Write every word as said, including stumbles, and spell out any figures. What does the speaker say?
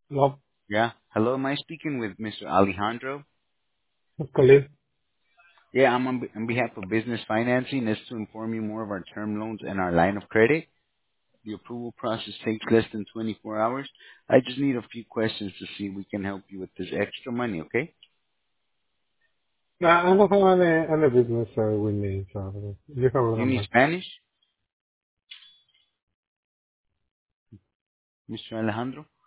No, Yeah. Hello, am I speaking with Mister Alejandro? colleague. Yeah, I'm on, on behalf of Business Financing. This is to inform you more of our term loans and our line of credit. The approval process takes less than twenty-four hours. I just need a few questions to see if we can help you with this extra money, okay? No, I don't have any, any business uh, with me, so you have a Do you need number. Spanish, Mister Alejandro?